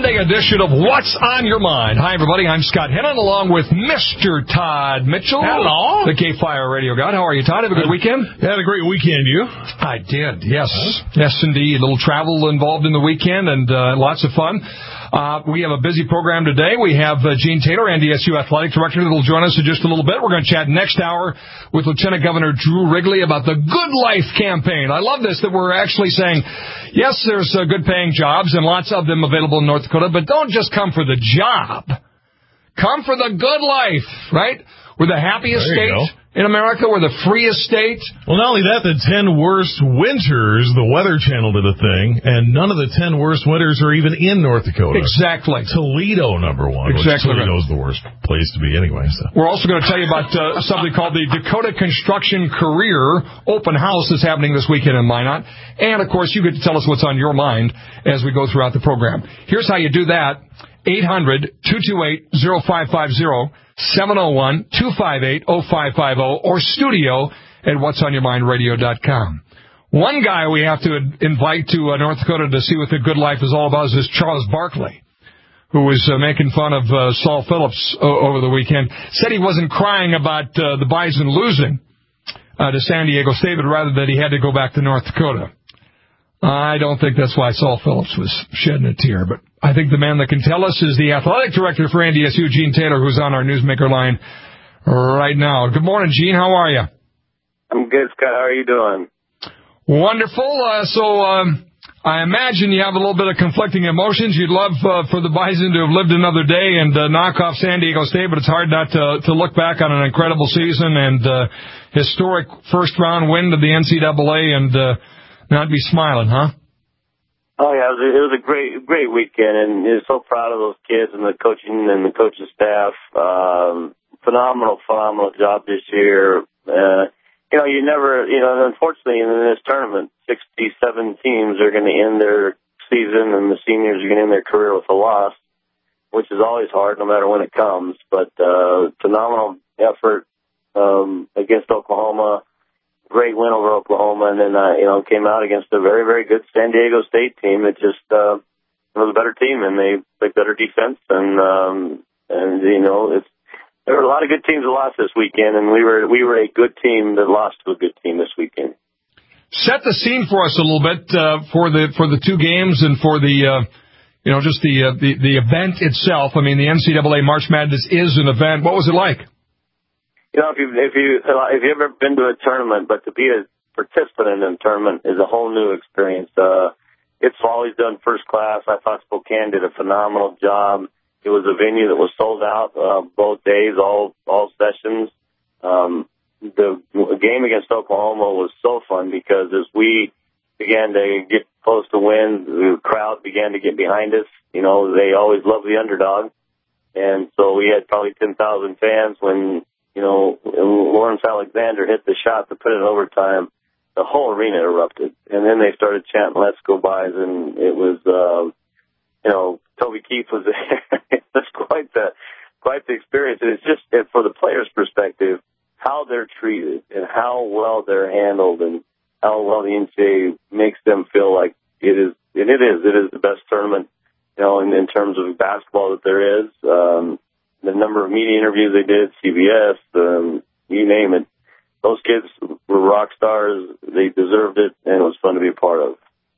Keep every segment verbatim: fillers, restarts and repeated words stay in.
Monday edition of What's on Your Mind. Hi, everybody. I'm Scott Hennon, along with Mister Todd Mitchell. Hello. The K-Fire Radio God. How are you, Todd? Have a good weekend? You had a great weekend, you? I did, yes. Yes, indeed. A little travel involved in the weekend and uh, lots of fun. Uh, we have a busy program today. We have uh, Gene Taylor, N D S U Athletic Director, that will join us in just a little bit. We're going to chat next hour with Lieutenant Governor Drew Wrigley about the Good Life campaign. I love this, that we're actually saying, yes, there's uh, good-paying jobs and lots of them available in North Dakota, but don't just come for the job. Come for the good life, right? We're the happiest state in America. We're the freest state. Well, not only that, the ten worst winters, the Weather Channel did a thing, and none of the ten worst winters are even in North Dakota. Exactly. Toledo, number one. Exactly. Which Toledo's the worst place to be anyway. So. We're also going to tell you about uh, something called the Dakota Construction Career Open House that's happening this weekend in Minot. And, of course, you get to tell us what's on your mind as we go throughout the program. Here's how you do that. eight hundred, two two eight, oh five five oh, seven oh one, two five eight, oh five five oh, or studio at whats on your mind radio dot com. One guy we have to invite to uh, North Dakota to see what the good life is all about is Charles Barkley, who was uh, making fun of uh, Saul Phillips o- over the weekend. Said he wasn't crying about uh, the Bison losing uh, to San Diego State, but rather that he had to go back to North Dakota. I don't think that's why Saul Phillips was shedding a tear, but I think the man that can tell us is the athletic director for N D S U, Gene Taylor, who's on our Newsmaker line right now. Good morning, Gene. How are you? I'm good, Scott. How are you doing? Wonderful. Uh, so um, I imagine you have a little bit of conflicting emotions. You'd love uh, for the Bison to have lived another day and uh, knock off San Diego State, but it's hard not to, to look back on an incredible season and uh, historic first-round win to the N C double A and uh, not be smiling, huh? Oh, yeah, it was, a, it was a great great weekend, and you're so proud of those kids and the coaching and the coaching staff. Um, phenomenal, phenomenal job this year. Uh, you know, you never, you know, unfortunately in this tournament, sixty-seven teams are going to end their season, and the seniors are going to end their career with a loss, which is always hard no matter when it comes. But uh, phenomenal effort um, against Oklahoma. Great win over Oklahoma, and then, uh, you know, came out against a very, very good San Diego State team that just uh, was a better team, and they played better defense. And, um, and you know, it's, there were a lot of good teams that lost this weekend, and we were we were a good team that lost to a good team this weekend. Set the scene for us a little bit uh, for the for the two games and for the, uh, you know, just the, uh, the the event itself. I mean, the N C double A March Madness is an event. What was it like? You know, if you if you if you've ever been to a tournament, but to be a participant in a tournament is a whole new experience. Uh, it's always done first class. I thought Spokane did a phenomenal job. It was a venue that was sold out uh, both days, all all sessions. Um, the game against Oklahoma was so fun because as we began to get close to win, the crowd began to get behind us. You know, they always love the underdog, and so we had probably ten thousand fans when. You know, Lawrence Alexander hit the shot to put it in overtime. The whole arena erupted. And then they started chanting, "Let's go Bison." It was, uh, you know, Toby Keith was there. It was quite the, quite the experience. And it's just, and for the players' perspective, how they're treated and how well they're handled and how well the N C double A makes them feel like it is, and it is, it is the best tournament, you know, in, in terms of basketball that there is. Um, The number of media interviews they did, C B S, um, you name it. Those kids were rock stars. They deserved it, and it was fun to be a part of.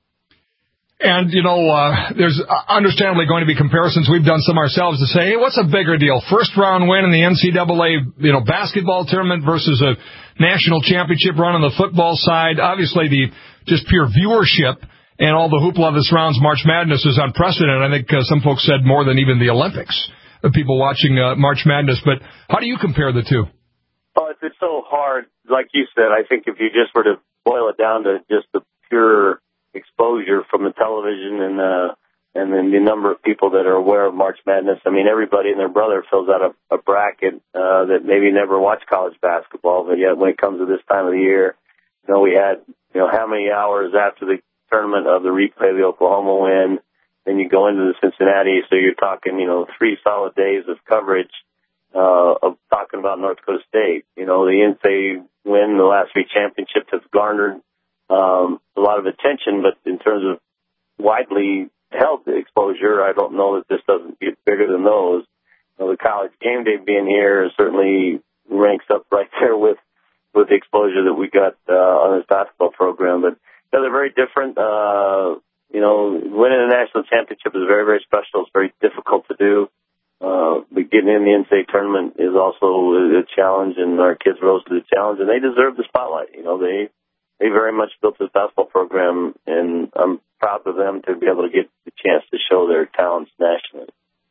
And, you know, uh, there's understandably going to be comparisons. We've done some ourselves to say, hey, what's a bigger deal? First-round win in the N C double A, you know, basketball tournament versus a national championship run on the football side. Obviously, the just pure viewership and all the hoopla that surrounds March Madness is unprecedented. I think uh, some folks said more than even the Olympics. Of people watching uh, March Madness, but how do you compare the two? Oh, it's, it's so hard. Like you said, I think if you just were to boil it down to just the pure exposure from the television and uh, and then the number of people that are aware of March Madness, I mean, everybody and their brother fills out a, a bracket uh, that maybe never watched college basketball, but yet when it comes to this time of the year, you know, we had, you know, how many hours after the tournament of the replay of the Oklahoma win. Then you go into the Cincinnati, so you're talking, you know, three solid days of coverage uh, of talking about North Dakota State. You know, the N C double A win, the last three championships have garnered um, a lot of attention, but in terms of widely health exposure, I don't know that this doesn't get bigger than those. You know, the college game day being here certainly ranks up right there with, with the exposure that we got uh, on this basketball program. But you know, they're very different. Uh, you know, winning a national championship is very, very special. It's very difficult to do. Uh, but getting in the N C double A tournament is also a challenge, and our kids rose to the challenge, and they deserve the spotlight. You know, they they very much built this basketball program, and I'm proud of them to be able to get the chance to show their talents nationally.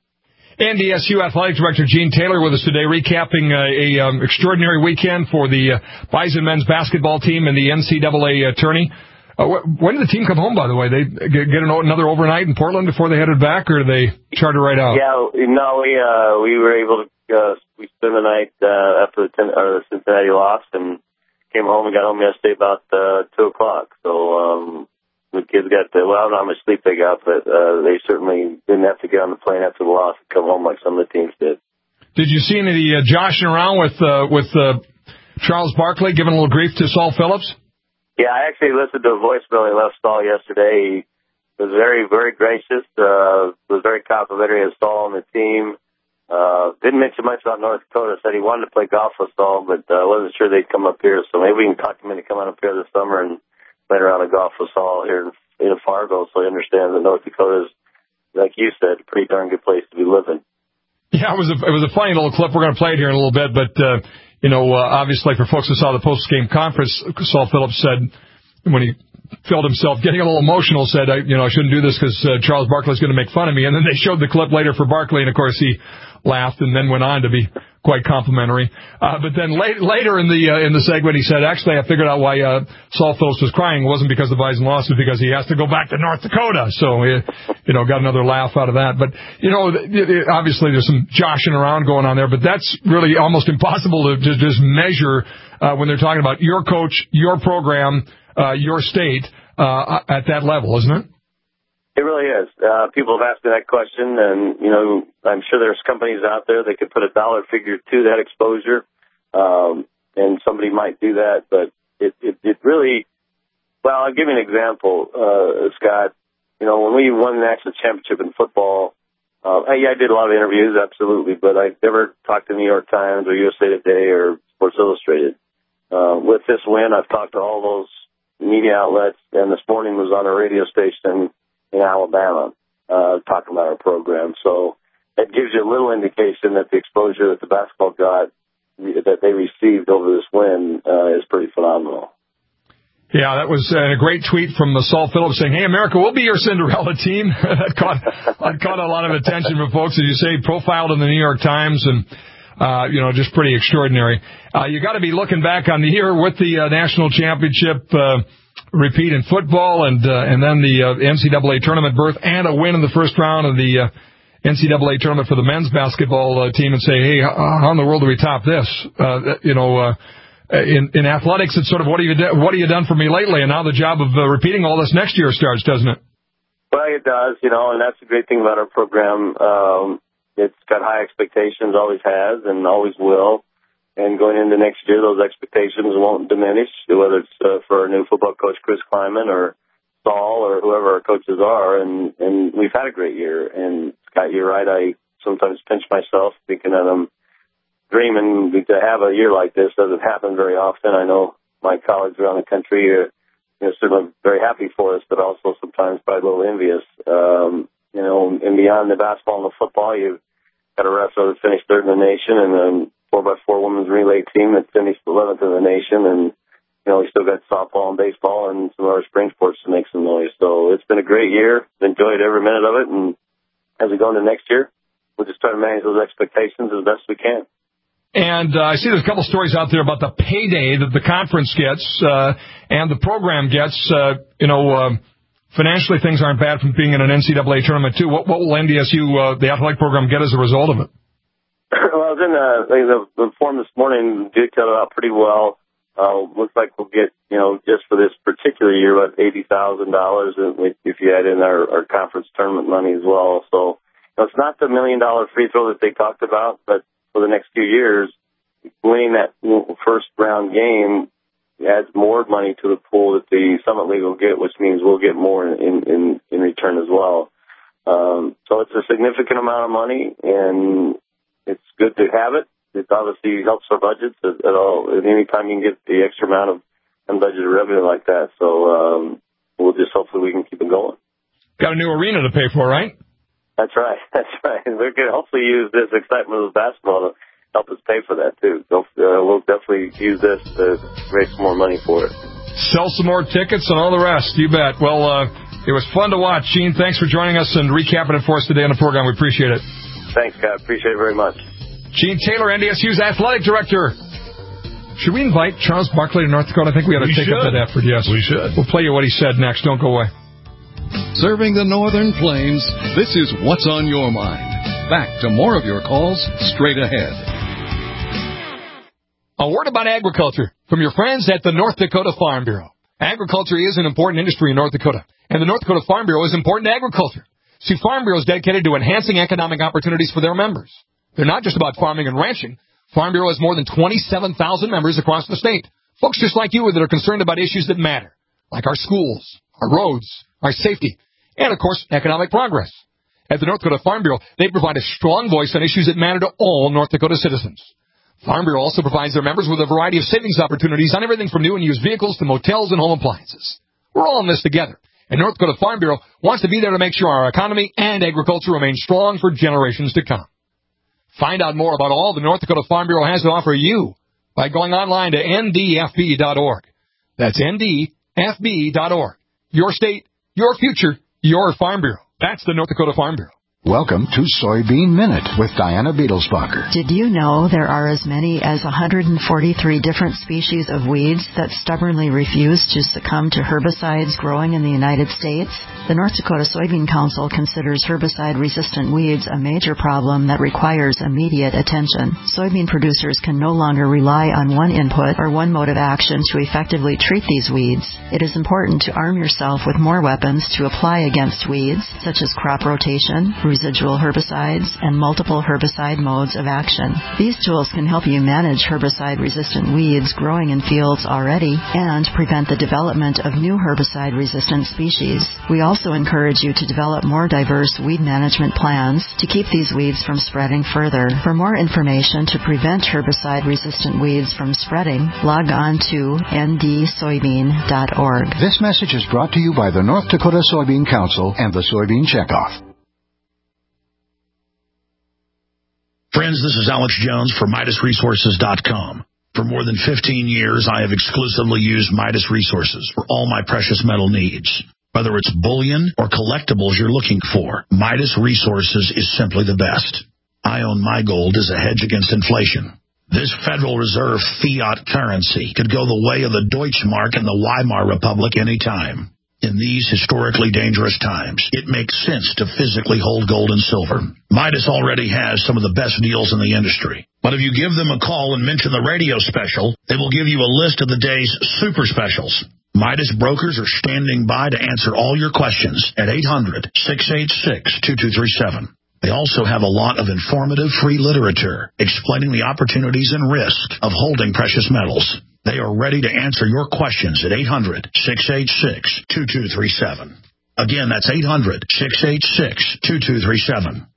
N D S U Athletic Director Gene Taylor with us today, recapping uh, a um, extraordinary weekend for the uh, Bison men's basketball team and the N C double A uh, tourney. Uh, when did the team come home, by the way? They get, get an, another overnight in Portland before they headed back, or did they charter right out? Yeah, no, we uh, we were able to uh, we spent the night uh, after the, ten, uh, the Cincinnati loss, and came home and got home yesterday about uh, two o'clock. So um, the kids got the, well, I don't know how much sleep they got, but uh, they certainly didn't have to get on the plane after the loss and come home like some of the teams did. Did you see any uh, joshing around with uh, with uh, Charles Barkley giving a little grief to Saul Phillips? Yeah, I actually listened to a voicemail he left Saul yesterday. He was very, very gracious, uh, was very complimentary of Saul and the team. Uh, didn't mention much about North Dakota. Said he wanted to play golf with Saul, but uh, wasn't sure they'd come up here. So maybe we can talk him into coming up here this summer and playing around a golf with Saul here in Fargo, so he understands that North Dakota is, like you said, a pretty darn good place to be living. Yeah, it was a, it was a funny little clip. We're going to play it here in a little bit, but, uh, you know, uh, obviously for folks who saw the post-game conference, Saul Phillips said, when he felt himself getting a little emotional, said, I, you know, I shouldn't do this because uh, Charles Barkley's going to make fun of me. And then they showed the clip later for Barkley, and of course he laughed and then went on to be quite complimentary. Uh, but then late, later in the uh, in the segment, he said, actually, I figured out why uh, Saul Phillips was crying. It wasn't because the Bison lost, it was because he has to go back to North Dakota. So, uh, you know, got another laugh out of that. But, you know, obviously there's some joshing around going on there, but that's really almost impossible to, to just measure uh, when they're talking about your coach, your program, uh, your state uh, at that level, isn't it? It really is. Uh, people have asked me that question, and, you know, I'm sure there's companies out there that could put a dollar figure to that exposure, um, and somebody might do that, but it, it, it really, well, I'll give you an example, uh, Scott. You know, when we won the national championship in football, uh, yeah, I did a lot of interviews, absolutely, but I never talked to New York Times or U S A Today or Sports Illustrated. Uh, with this win, I've talked to all those media outlets, and this morning was on a radio station in Alabama, uh, talking about our program. So it gives you a little indication that the exposure that the basketball got, that they received over this win, uh, is pretty phenomenal. Yeah, that was uh, a great tweet from uh, Saul Phillips saying, hey, America, we'll be your Cinderella team. that caught that caught a lot of attention from folks, as you say, profiled in the New York Times, and, uh, you know, just pretty extraordinary. Uh, you got to be looking back on the year with the uh, national championship, uh, repeat in football, and uh, and then the uh, N C double A tournament berth and a win in the first round of the uh, N C double A tournament for the men's basketball uh, team, and say, hey, how in the world do we top this? Uh, you know, uh, in in athletics, it's sort of what have you do, what have you done for me lately? And now the job of uh, repeating all this next year starts, doesn't it? Well, it does, you know, and that's the great thing about our program. Um, it's got high expectations, always has, and always will. And going into next year, those expectations won't diminish, whether it's uh, for our new football coach, Chris Kleiman, or Saul, or whoever our coaches are. And, and we've had a great year. And, Scott, you're right. I sometimes pinch myself thinking that I'm dreaming to have a year like this. Doesn't happen very often. I know my colleagues around the country are, you know, certainly very happy for us, but also sometimes probably a little envious. Um, you know, and beyond the basketball and the football, you've got a wrestler that finished third in the nation, and then four by four women's relay team that finished eleventh in the nation, and, you know, we still got softball and baseball and some of our spring sports to make some noise. So it's been a great year. Enjoyed every minute of it, and as we go into next year, we'll just try to manage those expectations as best we can. And uh, I see there's a couple stories out there about the payday that the conference gets uh, and the program gets. Uh, you know, uh, financially things aren't bad from being in an N C double A tournament, too. What, what will N D S U, uh, the athletic program, get as a result of it? Well, I was in the, the, the form this morning, detailed it out pretty well. Uh, looks like we'll get, you know, just for this particular year, about eighty thousand dollars if you add in our, our conference tournament money as well. So, you know, it's not the million dollar free throw that they talked about, but for the next few years, winning that first round game adds more money to the pool that the Summit League will get, which means we'll get more in, in, in return as well. Um, so it's a significant amount of money, and it's good to have it. It obviously helps our budgets at, at all. At any time you can get the extra amount of unbudgeted revenue like that. So um, we'll just hopefully we can keep it going. Got a new arena to pay for, right? That's right. That's right. And we're going to hopefully use this excitement of basketball to help us pay for that, too. So, uh, we'll definitely use this to raise some more money for it. Sell some more tickets and all the rest. You bet. Well, uh, it was fun to watch. Gene, thanks for joining us and recapping it for us today on the program. We appreciate it. Thanks, Scott. Appreciate it very much. Gene Taylor, N D S U's athletic director. Should we invite Charles Barkley to North Dakota? I think we ought to we take should. up that effort, yes. We should. We'll play you what he said next. Don't go away. Serving the Northern Plains, this is What's on Your Mind. Back to more of your calls straight ahead. A word about agriculture from your friends at the North Dakota Farm Bureau. Agriculture is an important industry in North Dakota, and the North Dakota Farm Bureau is important to agriculture. See, Farm Bureau is dedicated to enhancing economic opportunities for their members. They're not just about farming and ranching. Farm Bureau has more than twenty-seven thousand members across the state. Folks just like you that are concerned about issues that matter, like our schools, our roads, our safety, and, of course, economic progress. At the North Dakota Farm Bureau, they provide a strong voice on issues that matter to all North Dakota citizens. Farm Bureau also provides their members with a variety of savings opportunities on everything from new and used vehicles to motels and home appliances. We're all in this together, and North Dakota Farm Bureau wants to be there to make sure our economy and agriculture remain strong for generations to come. Find out more about all the North Dakota Farm Bureau has to offer you by going online to N D F B dot org. That's N D F B dot org. Your state, your future, your Farm Bureau. That's the North Dakota Farm Bureau. Welcome to Soybean Minute with Diana Beadlesbacher. Did you know there are as many as one hundred forty-three different species of weeds that stubbornly refuse to succumb to herbicides growing in the United States? The North Dakota Soybean Council considers herbicide-resistant weeds a major problem that requires immediate attention. Soybean producers can no longer rely on one input or one mode of action to effectively treat these weeds. It is important to arm yourself with more weapons to apply against weeds, such as crop rotation, residual herbicides, and multiple herbicide modes of action. These tools can help you manage herbicide-resistant weeds growing in fields already and prevent the development of new herbicide-resistant species. We also encourage you to develop more diverse weed management plans to keep these weeds from spreading further. For more information to prevent herbicide-resistant weeds from spreading, log on to N D soybean dot org. This message is brought to you by the North Dakota Soybean Council and the Soybean Checkoff. Friends, this is Alex Jones for Midas Resources dot com. For more than fifteen years, I have exclusively used Midas Resources for all my precious metal needs. Whether it's bullion or collectibles you're looking for, Midas Resources is simply the best. I own my gold as a hedge against inflation. This Federal Reserve fiat currency could go the way of the Deutschmark and the Weimar Republic anytime. In these historically dangerous times, it makes sense to physically hold gold and silver. Midas already has some of the best deals in the industry. But if you give them a call and mention the radio special, they will give you a list of the day's super specials. Midas brokers are standing by to answer all your questions at eight hundred, six eight six, two two three seven. They also have a lot of informative free literature explaining the opportunities and risks of holding precious metals. They are ready to answer your questions at eight hundred, six eight six, two two three seven. Again, that's eight hundred, six eight six, two two three seven.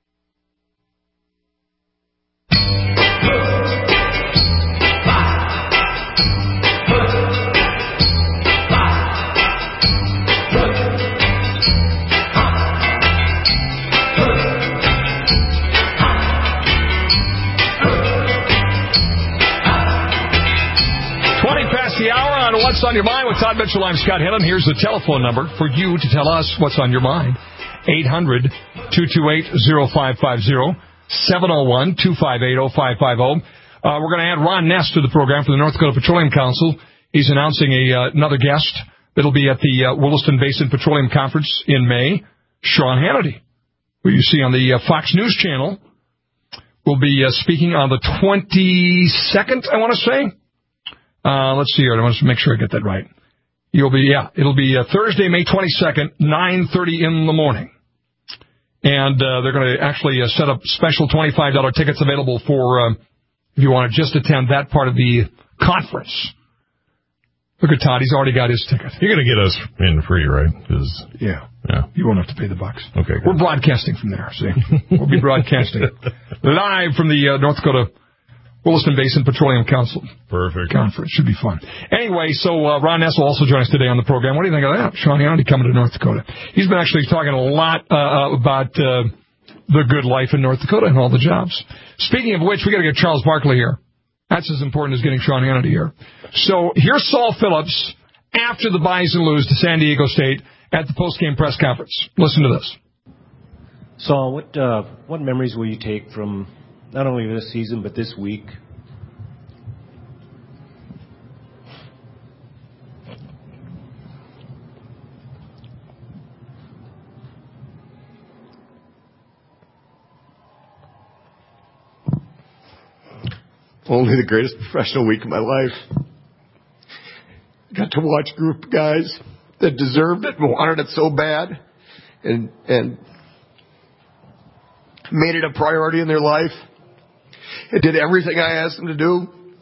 The hour on What's on Your Mind with Todd Mitchell. I'm Scott Hennon. Here's the telephone number for you to tell us what's on your mind. eight hundred, two two eight, oh five five oh, seven oh one, two five eight, oh five five oh. Uh, we're going to add Ron Ness to the program for the North Dakota Petroleum Council. He's announcing a uh, another guest that'll be at the uh, Williston Basin Petroleum Conference in May, Sean Hannity, who you see on the uh, Fox News channel, will be uh, speaking on the twenty-second, I want to say. Uh, let's see here. I want to make sure I get that right. You'll be, yeah, it'll be uh, Thursday, May twenty-second, nine thirty in the morning. And uh, they're going to actually uh, set up special twenty-five dollars tickets available for, uh, if you want to just attend that part of the conference. Look at Todd. He's already got his ticket. You're going to get us in free, right? Cause, yeah. yeah. You won't have to pay the bucks. Okay. Good. We're broadcasting from there, see? We'll be broadcasting live from the uh, North Dakota Williston Basin Petroleum Council. Perfect. Conference. Should be fun. Anyway, so uh, Ron Ness will also join us today on the program. What do you think of that? Sean Hannity coming to North Dakota. He's been actually talking a lot uh, about uh, the good life in North Dakota and all the jobs. Speaking of which, we got to get Charles Barkley here. That's as important as getting Sean Hannity here. So here's Saul Phillips after the Bison lose to San Diego State at the post-game press conference. Listen to this. Saul, what uh, what memories will you take from not only this season but this week? Only the greatest professional week of my life. Got to watch a group of guys that deserved it and wanted it so bad and and made it a priority in their life and did everything I asked them to do.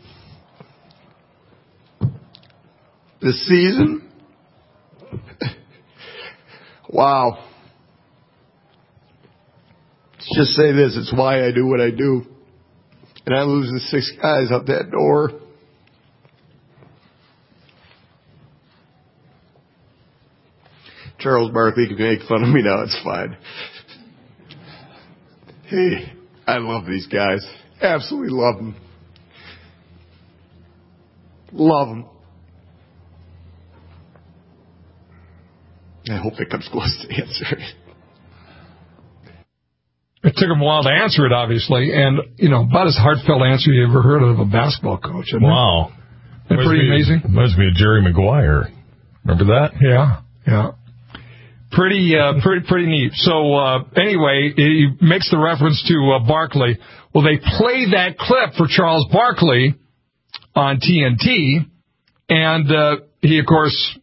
This season, wow. Let's just say this, it's why I do what I do. And I lose the six guys out that door. Charles Barkley can make fun of me now, it's fine. Hey, I love these guys. Absolutely love them. Love them. I hope it comes close to answering it. It took him a while to answer it, obviously, and, you know, about as heartfelt answer you ever heard of a basketball coach. Wow. Isn't that pretty be, amazing? Must be a Jerry Maguire. Remember that? Yeah, yeah. Pretty, uh, pretty, pretty neat. So, uh, anyway, he makes the reference to uh, Barkley. Well, they played that clip for Charles Barkley on T N T, and uh, he, of course,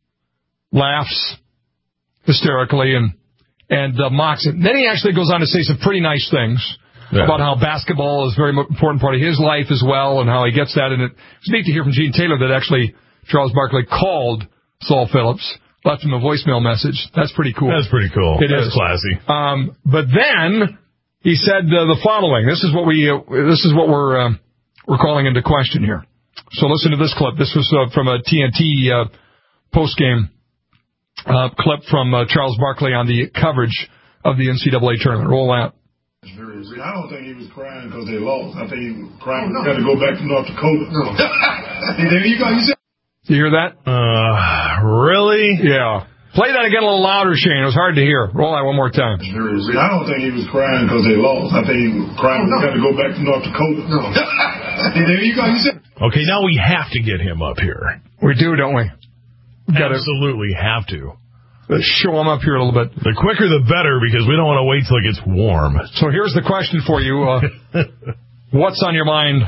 laughs hysterically and and uh, mocks it. Then he actually goes on to say some pretty nice things yeah. about how basketball is a very important part of his life as well, and how he gets that. And it was neat to hear from Gene Taylor that actually Charles Barkley called Saul Phillips, left him a voicemail message. That's pretty cool. That's pretty cool. It That's is classy. Um, but then he said uh, the following. This is what we. Uh, this is what we're uh, we're calling into question here. So listen to this clip. This was uh, from a T N T uh, postgame uh, clip from uh, Charles Barkley on the coverage of the N C double A tournament. Roll out. I don't think he was crying because they lost. I think he was crying because oh, no. he got to go back to North Dakota. No. There you go. You said. You hear that? Uh, really? Yeah. Play that again a little louder, Shane. It was hard to hear. Roll that one more time. I don't think he was crying because they lost. I think he was crying because oh, no. he got to go back to North Dakota. No. There you go. You said. Okay, now we have to get him up here. We do, don't we? we Absolutely have to. Let's show him up here a little bit. The quicker the better, because we don't want to wait till it gets warm. So here's the question for you. Uh, what's on your mind,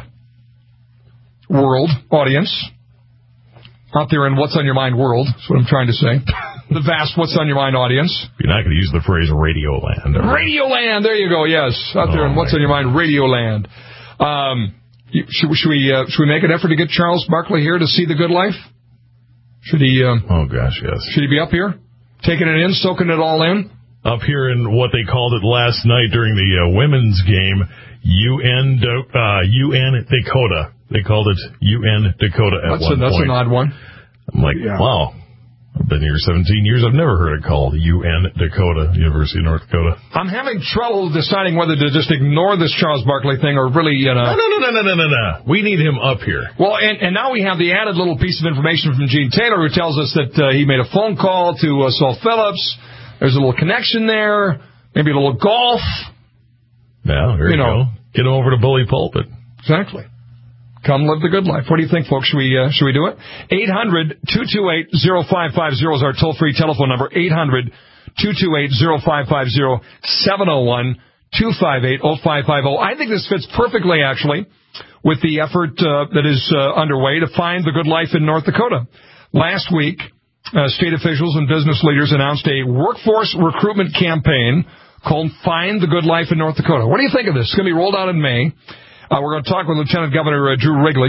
world, audience? Out there in What's on Your Mind world, that's what I'm trying to say. The vast What's on Your Mind audience. You're not going to use the phrase Radio Land. Radio Land, there you go, yes. Out there oh, in What's on Your Mind, Radio Land. Um, should, should, we, uh, should we make an effort to get Charles Barkley here to see the good life? Should he... Um, oh, gosh, yes. Should he be up here? Taking it in, soaking it all in? Up here in what they called it last night during the uh, women's game, U N uh, U N Dakota. They called it U N Dakota at that's one a, that's point. That's an odd one. I'm like, yeah. wow. I've been here seventeen years. I've never heard it called U N Dakota, University of North Dakota. I'm having trouble deciding whether to just ignore this Charles Barkley thing or really, you know. No, no, no, no, no, no, no. We need him up here. Well, and, and now we have the added little piece of information from Gene Taylor who tells us that uh, he made a phone call to uh, Saul Phillips. There's a little connection there. Maybe a little golf. Yeah, there you, you know. go. Get him over to Bully Pulpit. Exactly. Come live the good life. What do you think, folks? Should we uh, should we do it? eight hundred, two two eight, oh five five oh is our toll-free telephone number. eight hundred, two two eight, oh five five oh, seven oh one, two five eight, oh five five oh. I think this fits perfectly, actually, with the effort uh, that is uh, underway to find the good life in North Dakota. Last week, uh, state officials and business leaders announced a workforce recruitment campaign called Find the Good Life in North Dakota. What do you think of this? It's going to be rolled out in May. Uh, we're going to talk with Lieutenant Governor uh, Drew Wrigley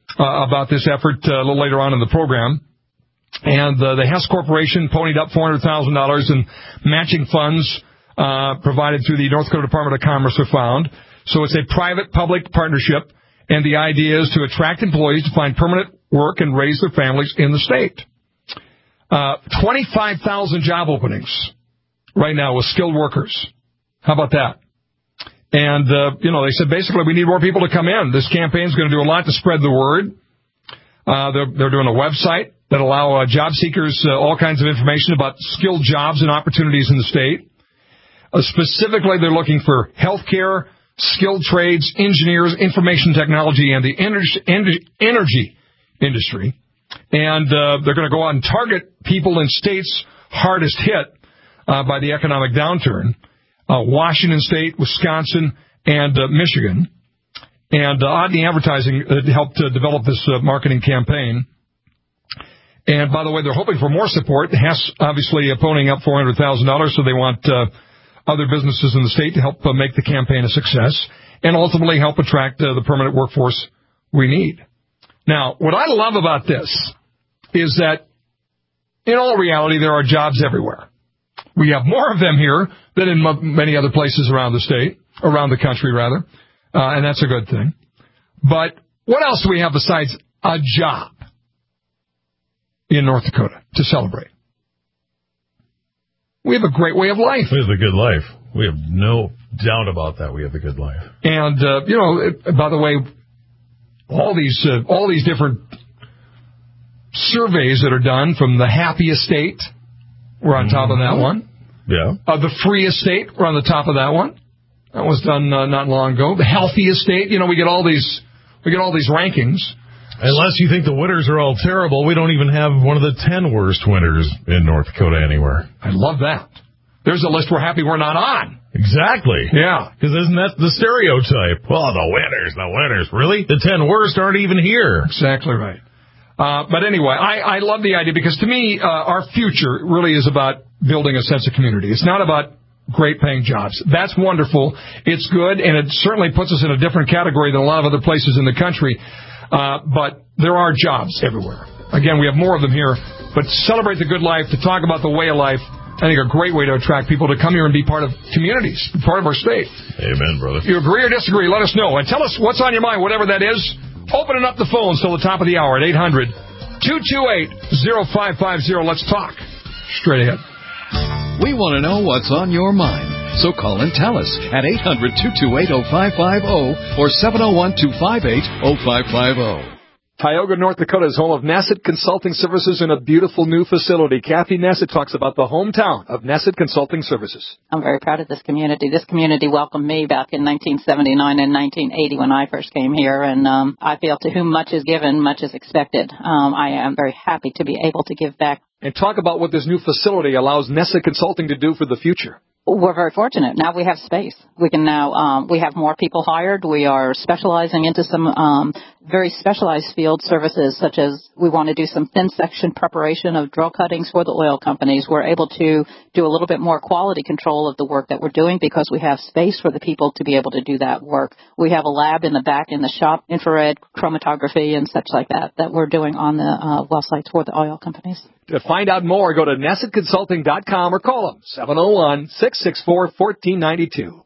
uh, about this effort uh, a little later on in the program. And uh, the Hess Corporation ponied up four hundred thousand dollars in matching funds uh, provided through the North Dakota Department of Commerce are found. So it's a private-public partnership, and the idea is to attract employees to find permanent work and raise their families in the state. Uh, twenty-five thousand job openings right now with skilled workers. How about that? And, uh, you know, they said basically we need more people to come in. This campaign's going to do a lot to spread the word. Uh, they're, they're doing a website that allow uh, job seekers uh, all kinds of information about skilled jobs and opportunities in the state. Uh, specifically, they're looking for healthcare, skilled trades, engineers, information technology, and the energy, energy industry. And uh, they're going to go out and target people in states hardest hit uh, by the economic downturn, uh, Washington State, Wisconsin, and uh, Michigan. And uh, Odney Advertising uh, helped uh, develop this uh, marketing campaign. And, by the way, they're hoping for more support. Hess obviously uh, ponying up four hundred thousand dollars, so they want uh, other businesses in the state to help uh, make the campaign a success and ultimately help attract uh, the permanent workforce we need. Now, what I love about this is that, in all reality, there are jobs everywhere. We have more of them here than in m- many other places around the state, around the country, rather, uh, and that's a good thing. But what else do we have besides a job in North Dakota to celebrate? We have a great way of life. We have a good life. We have no doubt about that. We have a good life. And, uh, you know, it, by the way, all these uh, all these different surveys that are done from the happiest state, we're on top of that one. Yeah. Uh, the freest state, we're on the top of that one. That was done uh, not long ago. The healthiest state, you know, we get all these we get all these rankings. Unless you think the winters are all terrible, we don't even have one of the ten worst winters in North Dakota anywhere. I love that. There's a list we're happy we're not on. Exactly. Yeah. Because isn't that the stereotype? Well, the winters, the winters. Really? The ten worst aren't even here. Exactly right. Uh, but anyway, I, I love the idea because to me, uh, our future really is about building a sense of community. It's not about great paying jobs. That's wonderful. It's good, and it certainly puts us in a different category than a lot of other places in the country. Uh, but there are jobs everywhere. Again, we have more of them here. But celebrate the good life, to talk about the way of life, I think a great way to attract people to come here and be part of communities, part of our state. Amen, brother. If you agree or disagree, let us know. And tell us what's on your mind, whatever that is. Opening up the phones till the top of the hour at eight hundred, two two eight, oh five five oh. Let's talk. Straight ahead. We want to know what's on your mind. So call and tell us at eight hundred, two two eight, oh five five oh or seven oh one, two five eight, oh five five oh. Tioga, North Dakota is home of Nesset Consulting Services in a beautiful new facility. Kathy Nesset talks about the hometown of Nesset Consulting Services. I'm very proud of this community. This community welcomed me back in nineteen seventy-nine and nineteen eighty when I first came here, and um, I feel to whom much is given, much is expected. Um, I am very happy to be able to give back. And talk about what this new facility allows Nesset Consulting to do for the future. We're very fortunate. Now we have space. We can now, um, we have more people hired. We are specializing into some um, very specialized field services, such as we want to do some thin section preparation of drill cuttings for the oil companies. We're able to do a little bit more quality control of the work that we're doing because we have space for the people to be able to do that work. We have a lab in the back in the shop, infrared chromatography and such like that, that we're doing on the uh, well sites for the oil companies. To find out more, go to nesset consulting dot com or call them, seven oh one, six six four, one four nine two.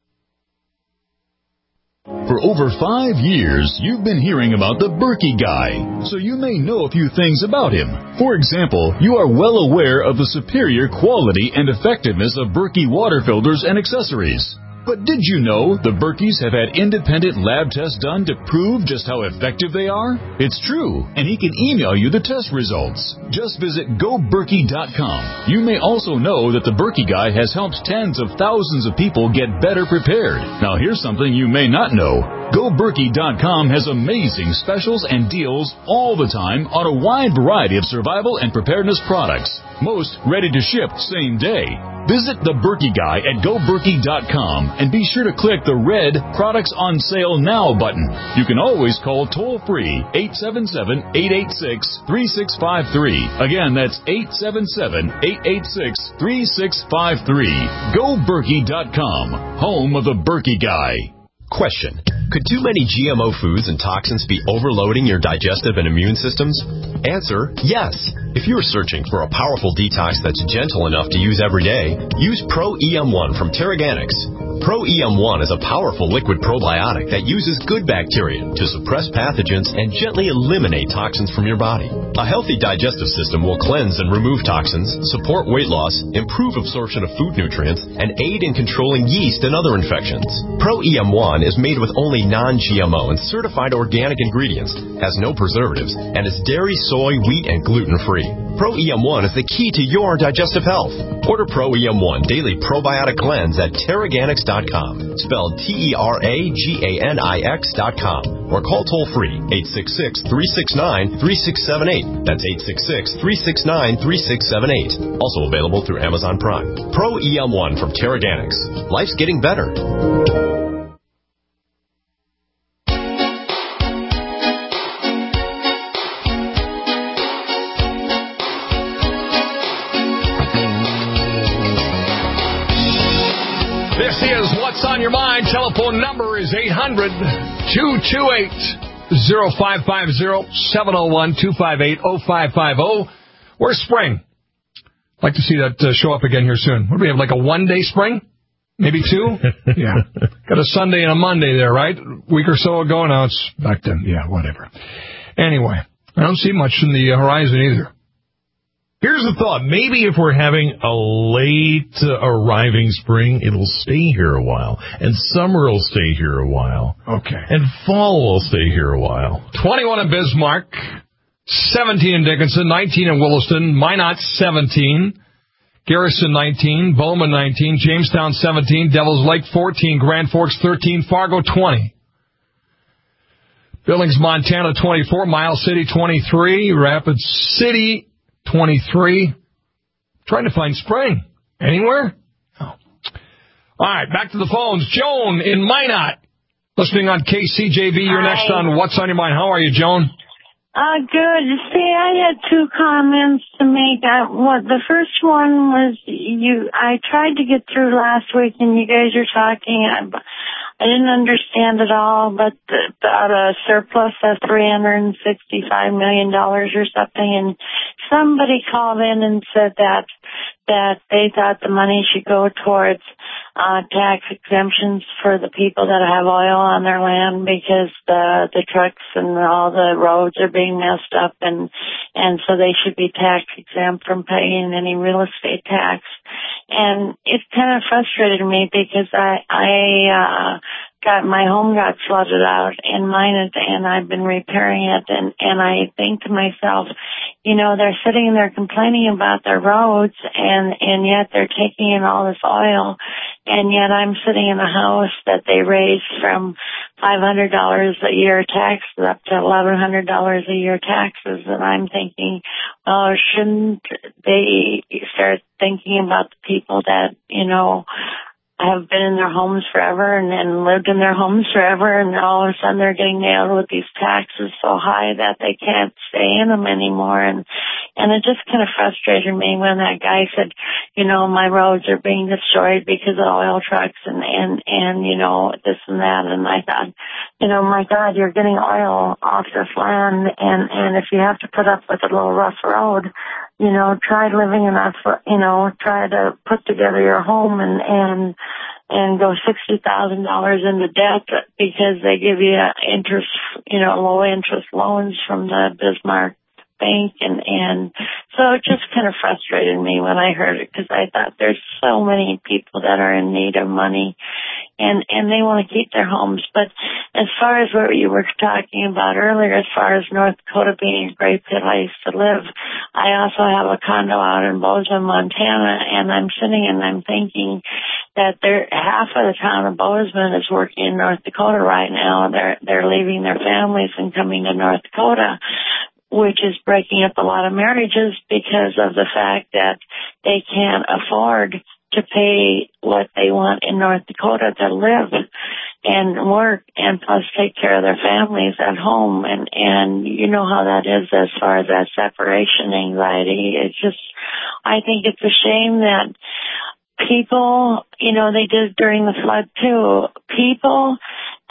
For over five years, you've been hearing about the Berkey Guy, so you may know a few things about him. For example, you are well aware of the superior quality and effectiveness of Berkey water filters and accessories. But did you know the Berkeys have had independent lab tests done to prove just how effective they are? It's true, and he can email you the test results. Just visit go berkey dot com. You may also know that the Berkey Guy has helped tens of thousands of people get better prepared. Now here's something you may not know. go berkey dot com has amazing specials and deals all the time on a wide variety of survival and preparedness products. Most ready to ship same day. Visit the Berkey Guy at go berkey dot com and be sure to click the red Products on Sale Now button. You can always call toll-free eight seven seven, eight eight six, three six five three. Again, that's eight seven seven, eight eight six, three six five three. go berkey dot com, home of the Berkey Guy. Question. Could too many G M O foods and toxins be overloading your digestive and immune systems? Answer, yes. If you're searching for a powerful detox that's gentle enough to use every day, use Pro E M one from Terraganics. Pro E M one is a powerful liquid probiotic that uses good bacteria to suppress pathogens and gently eliminate toxins from your body. A healthy digestive system will cleanse and remove toxins, support weight loss, improve absorption of food nutrients, and aid in controlling yeast and other infections. Pro E M one is made with only non-G M O and certified organic ingredients, has no preservatives, and is dairy, soy, wheat, and gluten-free. Pro E M one is the key to your digestive health. Order Pro E M one Daily Probiotic Cleanse at Terraganics dot com, spelled T E R A G A N I X dot com, or call toll-free eight six six, three six nine, three six seven eight. That's eight six six, three six nine, three six seven eight. Also available through Amazon Prime. Pro E M one from Terraganics. Life's getting better. This is What's on Your Mind. Telephone number is eight hundred, two two eight, oh five five oh, seven oh one, two five eight, oh five five oh. Where's spring? I'd like to see that uh, show up again here soon. What do we have, like a one-day spring? Maybe two? Yeah. Got a Sunday and a Monday there, right? A week or so ago. Now it's back then. Yeah, whatever. Anyway, I don't see much in the horizon either. Here's the thought. Maybe if we're having a late uh, arriving spring, it'll stay here a while. And summer will stay here a while. Okay. And fall will stay here a while. twenty-one in Bismarck, seventeen in Dickinson, nineteen in Williston, Minot seventeen, Garrison nineteen, Bowman nineteen, Jamestown seventeen, Devils Lake fourteen, Grand Forks thirteen, Fargo twenty. Billings, Montana twenty-four, Miles City twenty-three, Rapid City twenty-three. Trying to find spring. Anywhere? Oh. All right, back to the phones. Joan in Minot, listening on K C J B. You're Hi. next on What's on Your Mind. How are you, Joan? Uh, good. See, I had two comments to make. I, what the first one was you. I tried to get through last week, and you guys are talking. I, I didn't understand it all, but the, about a surplus of three hundred sixty-five million dollars or something, and somebody called in and said that that they thought the money should go towards uh tax exemptions for the people that have oil on their land because the the trucks and all the roads are being messed up, and and so they should be tax exempt from paying any real estate tax. And it kind of frustrated me because I I uh got my home got flooded out in mine, and I've been repairing it, and and I think to myself, you know, they're sitting there complaining about their roads, and and yet they're taking in all this oil, and yet I'm sitting in a house that they raised from five hundred dollars a year taxes up to eleven hundred dollars a year taxes, and I'm thinking, well, shouldn't they start thinking about the people that, you know, have been in their homes forever and, and lived in their homes forever, and all of a sudden they're getting nailed with these taxes so high that they can't stay in them anymore. And and it just kind of frustrated me when that guy said, you know, my roads are being destroyed because of oil trucks and, and, and you know, this and that. And I thought, you know, my God, you're getting oil off this land, and, and if you have to put up with a little rough road, you know, try living enough, you know, try to put together your home and, and, and go sixty thousand dollars into debt because they give you interest, you know, low interest loans from the Bismarck Bank. And, and so it just kind of frustrated me when I heard it, because I thought there's so many people that are in need of money, and, and they want to keep their homes. But as far as what you were talking about earlier, as far as North Dakota being a great place to live, I also have a condo out in Bozeman, Montana, and I'm sitting and I'm thinking that they're, half of the town of Bozeman is working in North Dakota right now. They're, they're leaving their families and coming to North Dakota, which is breaking up a lot of marriages because of the fact that they can't afford to pay what they want in North Dakota to live and work, and plus take care of their families at home. And, and you know how that is as far as that separation anxiety. It's just, I think it's a shame that people, you know, they did during the flood too, people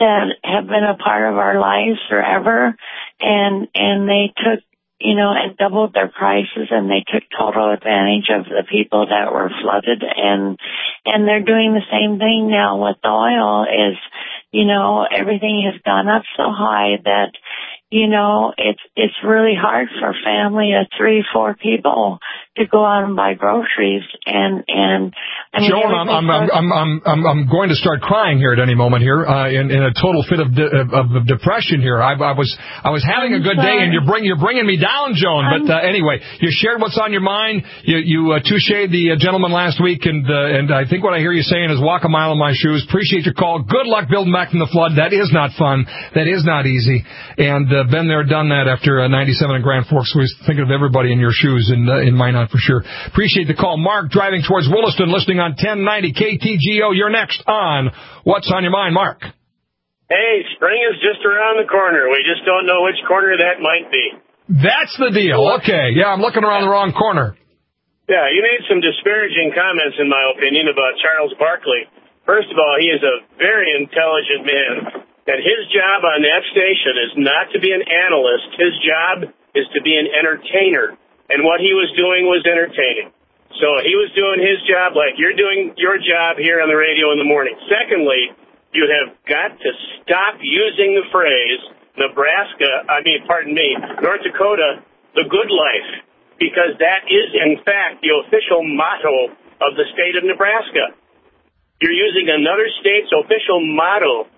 that have been a part of our lives forever, and and they took, you know, and doubled their prices, and they took total advantage of the people that were flooded, and and they're doing the same thing now with the oil. Is, you know, everything has gone up so high that, you know, it's it's really hard for a family of three, four people to go out and buy groceries. And and I mean, Joan, I'm I'm, I'm I'm I'm I'm I'm going to start crying here at any moment here, uh, in in a total fit of de- of, of depression here. I, I was I was having I'm a good sorry. day, and you're bring you're bringing me down, Joan. But uh, anyway, you shared what's on your mind. You you uh, toucheed the uh, gentleman last week, and uh, and I think what I hear you saying is walk a mile in my shoes. Appreciate your call. Good luck building back from the flood. That is not fun. That is not easy. And uh, been there, done that after uh, ninety-seven in Grand Forks. We was thinking of everybody in your shoes, and uh, in Minot for sure. Appreciate the call. Mark, driving towards Williston, listening on ten ninety K T G O. You're next on What's on Your Mind, Mark. Hey, spring is just around the corner. We just don't know which corner that might be. That's the deal. Okay. Yeah, I'm looking around the wrong corner. Yeah, you made some disparaging comments, in my opinion, about Charles Barkley. First of all, he is a very intelligent man, and his job on that station is not to be an analyst. His job is to be an entertainer, and what he was doing was entertaining. So he was doing his job like you're doing your job here on the radio in the morning. Secondly, you have got to stop using the phrase Nebraska, I mean, pardon me, North Dakota, the good life, because that is, in fact, the official motto of the state of Nebraska. You're using another state's official motto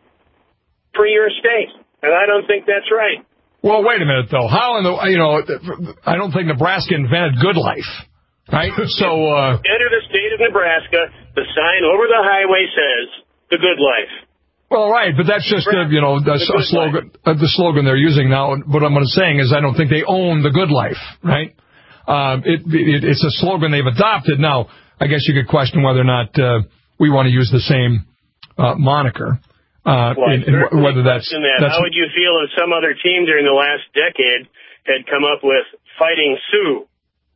for your state, and I don't think that's right. Well, wait a minute, though. How in the, you know, I don't think Nebraska invented good life, right? So, uh... Enter the state of Nebraska, the sign over the highway says, the good life. Well, right, but that's just, uh, you know, a, a slogan, uh, the slogan they're using now. What I'm saying is I don't think they own the good life, right? Uh, it, it, it's a slogan they've adopted. Now, I guess you could question whether or not uh, we want to use the same uh, moniker. Uh, well, in, in whether that's, that. that's... How would you feel if some other team during the last decade had come up with Fighting Sioux?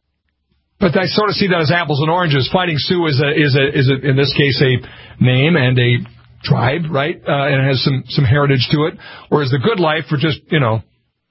But I sort of see that as apples and oranges. Fighting Sioux is a, is a, is a, in this case, a name and a tribe, right? Uh, and it has some, some heritage to it. Whereas the good life, for just, you know,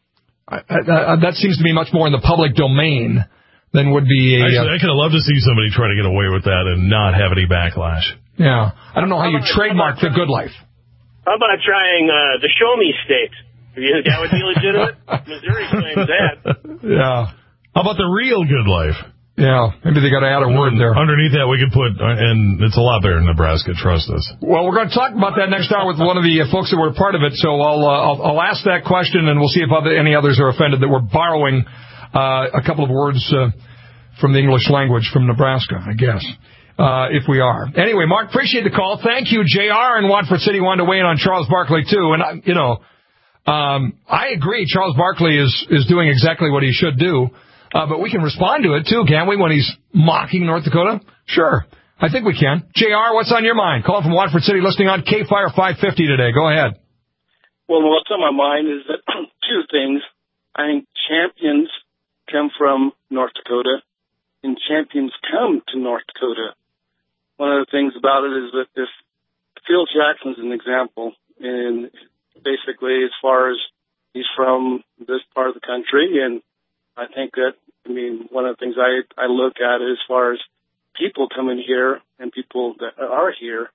I, I, I, that seems to be much more in the public domain than would be a... Actually, I could have loved to see somebody try to get away with that and not have any backlash. Yeah. I don't know how, how you about, trademark how the good life. How about trying uh, the Show Me State? You think that would be legitimate? Missouri claims that. Yeah. How about the real good life? Yeah, maybe they got to add a word there. Underneath that, we could put, and it's a lot better in Nebraska, trust us. Well, we're going to talk about that next hour with one of the uh, folks that were part of it, so I'll, uh, I'll I'll ask that question, and we'll see if other, any others are offended that we're borrowing uh, a couple of words uh, from the English language from Nebraska, I guess, uh, if we are. Anyway, Mark, appreciate the call. Thank you. J R in Watford City wanted to weigh in on Charles Barkley, too, and, uh, you know, um, I agree Charles Barkley is, is doing exactly what he should do. Uh, but we can respond to it, too, can't we, when he's mocking North Dakota? Sure. I think we can. J R, what's on your mind? Calling from Watford City, listening on K-Fire five fifty today. Go ahead. Well, what's on my mind is that two things. I think champions come from North Dakota, and champions come to North Dakota. One of the things about it is that if Phil Jackson's an example, and basically as far as he's from this part of the country, and I think that, I mean, one of the things I, I look at as far as people coming here and people that are here,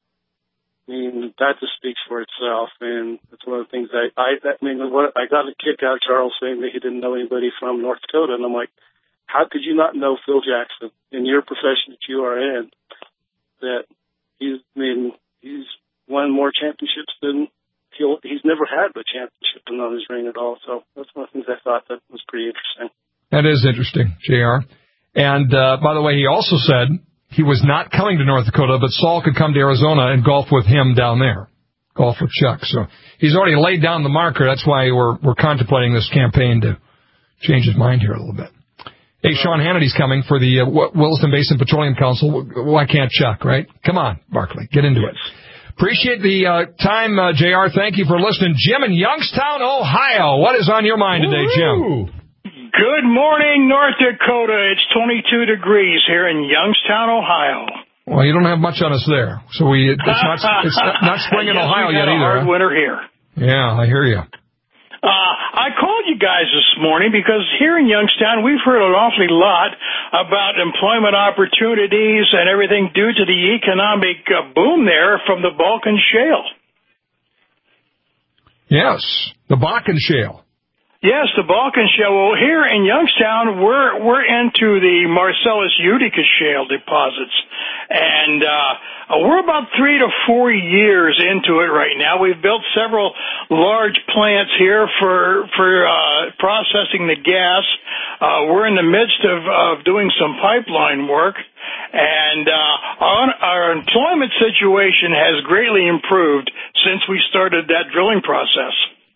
I mean, that just speaks for itself. And it's one of the things I, I, I mean, what, I got a kick out of Charles saying that he didn't know anybody from North Dakota. And I'm like, how could you not know Phil Jackson in your profession that you are in? That he's, I mean, he's won more championships than he'll, he's never had a championship on his ring at all. So that's one of the things I thought that was pretty interesting. That is interesting, J R. And, uh, by the way, he also said he was not coming to North Dakota, but Saul could come to Arizona and golf with him down there. Golf with Chuck. So he's already laid down the marker. That's why we're, we're contemplating this campaign to change his mind here a little bit. Hey, Sean Hannity's coming for the uh, Williston Basin Petroleum Council. Why can't Chuck, right? Come on, Barkley. Get into it. Appreciate the uh, time, uh, J R. Thank you for listening. Jim in Youngstown, Ohio. What is on your mind today, Jim? Good morning, North Dakota. It's twenty-two degrees here in Youngstown, Ohio. Well, you don't have much on us there, so we it's not it's not, not spring in yes, Ohio yet either. Hard winter here. Yeah, I hear you. Uh, I called you guys this morning because here in Youngstown, we've heard an awfully lot about employment opportunities and everything due to the economic uh, boom there from the Balkan Shale. Yes, the Bakken Shale. Yes, the Balkan Shale. Well, here in Youngstown, we're we're into the Marcellus Utica Shale deposits, and uh, we're about three to four years into it right now. We've built several large plants here for for uh, processing the gas. Uh, we're in the midst of, of doing some pipeline work, and uh, our, our employment situation has greatly improved since we started that drilling process.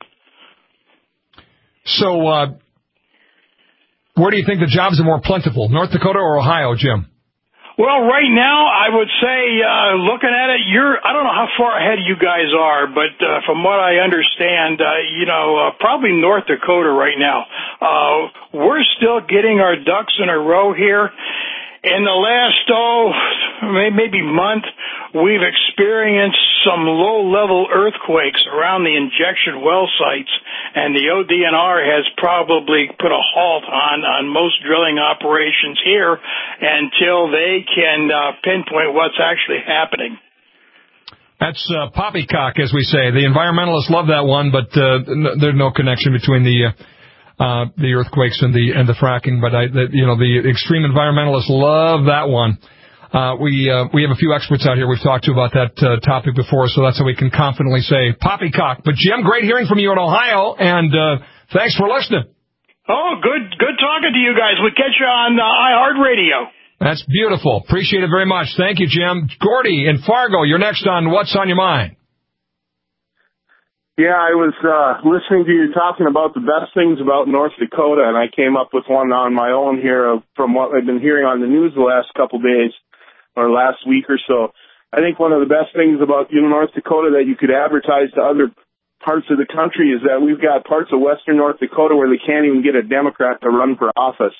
So, uh, where do you think the jobs are more plentiful, North Dakota or Ohio, Jim? Well, right now, I would say, uh, looking at it, you're, I don't know how far ahead you guys are, but, uh, from what I understand, uh, you know, uh, probably North Dakota right now. Uh, we're still getting our ducks in a row here. In the last, oh, maybe month, we've experienced some low-level earthquakes around the injection well sites, and the O D N R has probably put a halt on, on most drilling operations here until they can uh, pinpoint what's actually happening. That's uh, poppycock, as we say. The environmentalists love that one, but uh, n- there's no connection between the... Uh, Uh, the earthquakes and the and the fracking, but I, the, you know, the extreme environmentalists love that one. Uh, we uh, we have a few experts out here we've talked to about that uh, topic before, so that's how we can confidently say poppycock. But Jim, great hearing from you in Ohio, and uh, thanks for listening. Oh, good good talking to you guys. We'll catch you on uh, iHeartRadio. That's beautiful. Appreciate it very much. Thank you, Jim. Gordy in Fargo, you're next on What's on Your Mind. Yeah, I was uh listening to you talking about the best things about North Dakota, and I came up with one on my own here from what I've been hearing on the news the last couple days, or last week or so. I think one of the best things about you know, North Dakota that you could advertise to other parts of the country is that we've got parts of western North Dakota where they can't even get a Democrat to run for office.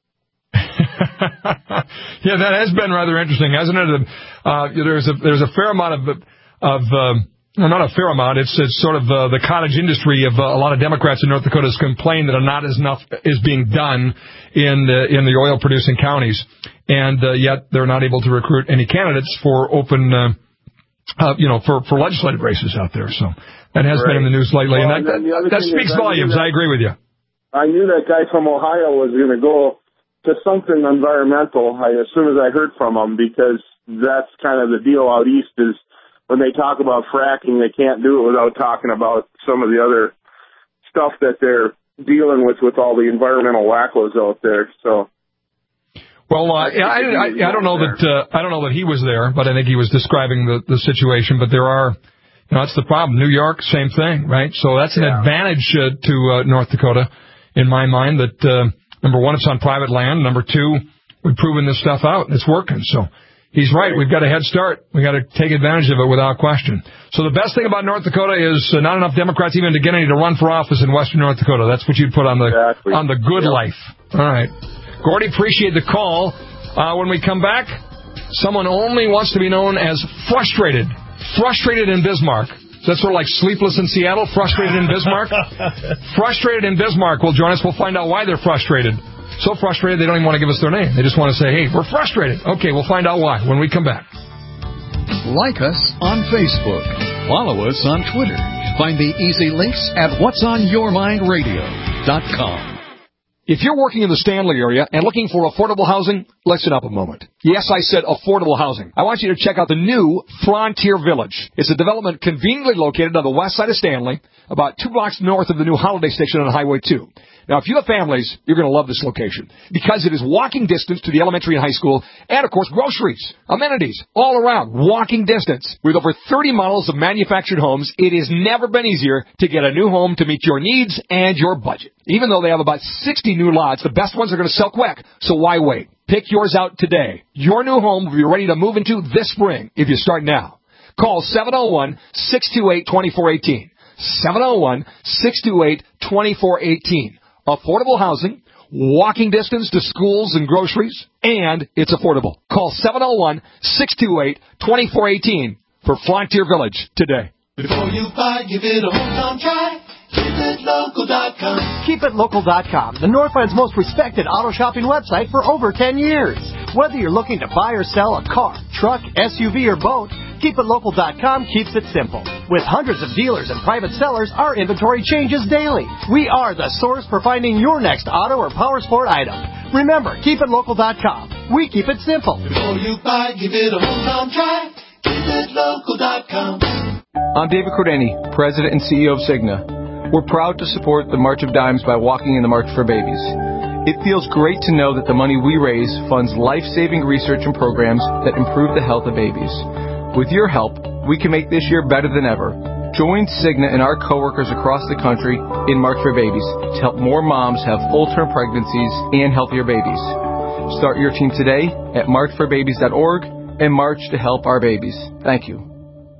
Yeah, that has been rather interesting, hasn't it? Uh, there's a there's a fair amount of of um, Well, not a fair amount. It's it's sort of uh, the cottage industry of uh, a lot of Democrats in North Dakota has complained that not as enough is being done in the, in the oil-producing counties, and uh, yet they're not able to recruit any candidates for open, uh, uh, you know, for, for legislative races out there. So that has right. been in the news lately, well, and that, and that, that speaks volumes. I, I agree with you. I knew that guy from Ohio was going to go to something environmental I, as soon as I heard from him, because that's kind of the deal out east is, when they talk about fracking, they can't do it without talking about some of the other stuff that they're dealing with with all the environmental wackos out there. So, well, uh, I, I, I, I don't know that uh, I don't know that he was there, but I think he was describing the, the situation. But there are, you know, that's the problem. New York, same thing, right? So that's an yeah. advantage uh, to uh, North Dakota, in my mind. That uh, number one, it's on private land. Number two, we've proven this stuff out and it's working. So. He's right. We've got a head start. We've got to take advantage of it without question. So the best thing about North Dakota is uh, not enough Democrats even to get any to run for office in western North Dakota. That's what you'd put on the exactly. on the good yep. life. All right. Gordy, appreciate the call. Uh, when we come back, someone only wants to be known as frustrated. Frustrated in Bismarck. So that's sort of like Sleepless in Seattle, frustrated in Bismarck. Frustrated in Bismarck will join us. We'll find out why they're frustrated. So frustrated they don't even want to give us their name. They just want to say, hey, we're frustrated. Okay, we'll find out why when we come back. Like us on Facebook. Follow us on Twitter. Find the easy links at whats on your mind radio dot com. If you're working in the Stanley area and looking for affordable housing, listen up a moment. Yes, I said affordable housing. I want you to check out the new Frontier Village. It's a development conveniently located on the west side of Stanley, about two blocks north of the new Holiday Station on Highway two. Now, if you have families, you're going to love this location because it is walking distance to the elementary and high school and, of course, groceries, amenities, all around, walking distance. With over thirty models of manufactured homes, it has never been easier to get a new home to meet your needs and your budget. Even though they have about sixty new lots, the best ones are going to sell quick, so why wait? Pick yours out today. Your new home will be ready to move into this spring if you start now. Call seven oh one, six two eight, two four one eight. seven oh one, six two eight, two four one eight. Affordable housing, walking distance to schools and groceries, and it's affordable. Call seven oh one, six two eight, two four one eight for Frontier Village today. Before you buy, give it a hometown try. keep it local dot com. keep it local dot com, the Northland's most respected auto shopping website for over ten years. Whether you're looking to buy or sell a car, truck, S U V, or boat, keep it local dot com keeps it simple. With hundreds of dealers and private sellers, our inventory changes daily. We are the source for finding your next auto or power sport item. Remember, keep it local dot com. We keep it simple. Before you buy, give it a hometown try. keep it local dot com. I'm David Cordani, President and C E O of Cigna. We're proud to support the March of Dimes by walking in the March for Babies. It feels great to know that the money we raise funds life-saving research and programs that improve the health of babies. With your help, we can make this year better than ever. Join Cigna and our coworkers across the country in March for Babies to help more moms have full-term pregnancies and healthier babies. Start your team today at march for babies dot org and march to help our babies. Thank you.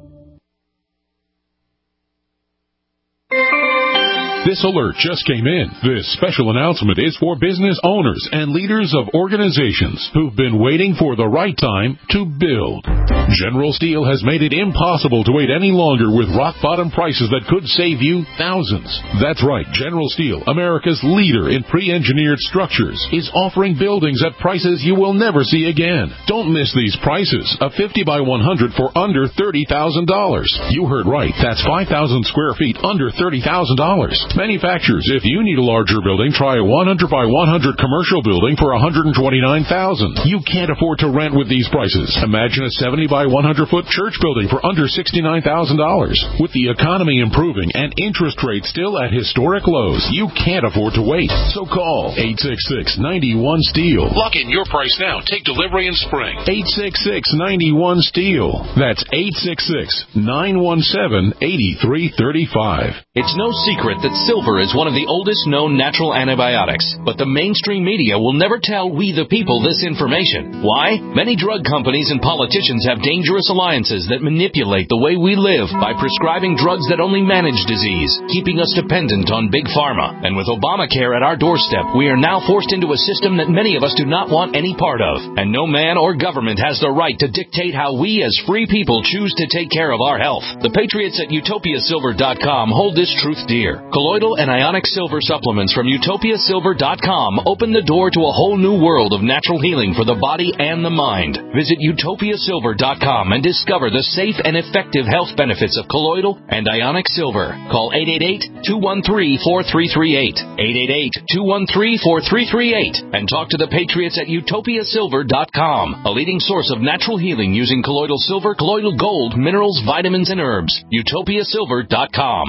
This alert just came in. This special announcement is for business owners and leaders of organizations who've been waiting for the right time to build. General Steel has made it impossible to wait any longer with rock-bottom prices that could save you thousands. That's right. General Steel, America's leader in pre-engineered structures, is offering buildings at prices you will never see again. Don't miss these prices. A fifty by one hundred for under thirty thousand dollars. You heard right. That's five thousand square feet under thirty thousand dollars. Manufacturers, if you need a larger building, try a one hundred by one hundred commercial building for one hundred twenty-nine thousand dollars. You can't afford to rent with these prices. Imagine a seventy by one hundred foot church building for under sixty-nine thousand dollars. With the economy improving and interest rates still at historic lows, you can't afford to wait. So call eight six six, nine one, STEEL. Lock in your price now. Take delivery in spring. eight six six, nine one, STEEL. That's eight six six, nine one seven, eight three three five. It's no secret that silver is one of the oldest known natural antibiotics, but the mainstream media will never tell we the people this information. Why? Many drug companies and politicians have dangerous alliances that manipulate the way we live by prescribing drugs that only manage disease, keeping us dependent on big pharma. And with Obamacare at our doorstep, we are now forced into a system that many of us do not want any part of. And no man or government has the right to dictate how we as free people choose to take care of our health. The patriots at utopia silver dot com hold this truth dear. Colloidal and ionic silver supplements from utopia silver dot com open the door to a whole new world of natural healing for the body and the mind. Visit utopia silver dot com and discover the safe and effective health benefits of colloidal and ionic silver. Call eight eight eight, two one three, four three three eight, eight eight eight, two one three, four three three eight, and talk to the patriots at utopia silver dot com, a leading source of natural healing using colloidal silver, colloidal gold, minerals, vitamins, and herbs. utopia silver dot com.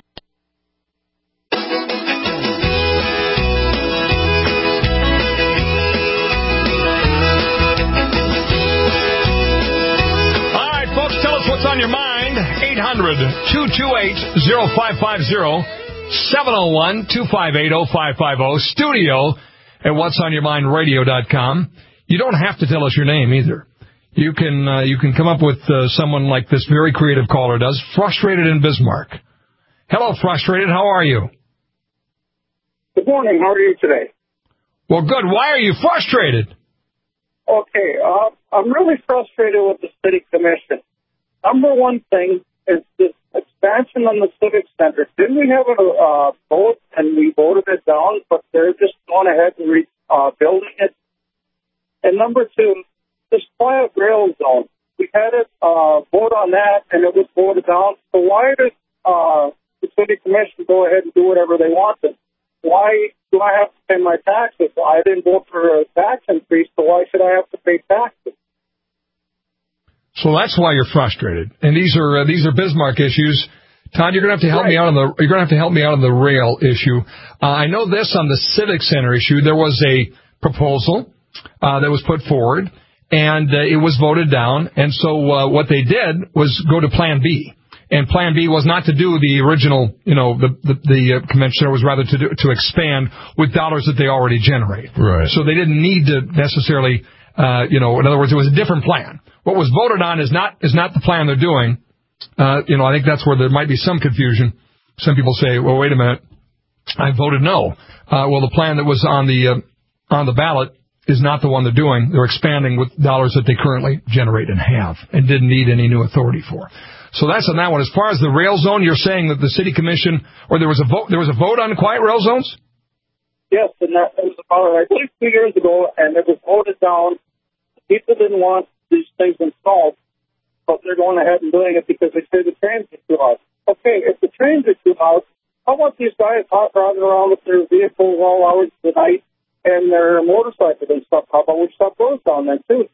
What's on your mind? eight hundred, two two eight, oh five five oh, seven oh one, two five eight, oh five five oh, studio at what's on your mind radio dot com. You don't have to tell us your name either. You can uh, you can come up with uh, someone like this very creative caller does, Frustrated in Bismarck. Hello, Frustrated. How are you? Good morning. How are you today? Well, good. Why are you frustrated? Okay, uh, I'm really frustrated with the city commission. Number one thing is this expansion on the Civic Center. Didn't we have a uh, vote and we voted it down, but they're just going ahead and re- uh, building it? And number two, this quiet rail zone. We had a uh, vote on that and it was voted down. So why did uh, the city commission go ahead and do whatever they wanted? Why do I have to pay my taxes? I didn't vote for a tax increase, so why should I have to pay taxes? So that's why you're frustrated. And these are uh, these are Bismarck issues. Todd, you're going to have to help right. me out on the you're going to have to help me out on the rail issue. Uh, I know this on the Civic Center issue. There was a proposal uh, that was put forward, and uh, it was voted down. And so uh, what they did was go to Plan B. And Plan B was not to do the original, you know, the the, the uh, convention center, was rather to do, to expand with dollars that they already generate. Right. So they didn't need to necessarily, uh, you know, in other words, it was a different plan. What was voted on is not is not the plan they're doing. Uh, you know, I think that's where there might be some confusion. Some people say, well, wait a minute, I voted no. Uh, well, the plan that was on the uh, on the ballot is not the one they're doing. They're expanding with dollars that they currently generate and have and didn't need any new authority for. So that's on that one. As far as the rail zone, you're saying that the city commission, or there was a vote, there was a vote on quiet rail zones? Yes, and that was about, I believe, two years ago, and it was voted down. People didn't want these things installed, but they're going ahead and doing it because they say the trains are too loud. Okay, if the trains are too loud, how about these guys hot rodding around with their vehicles all hours of the night and their motorcycles and stuff? How about we shut those down then, too?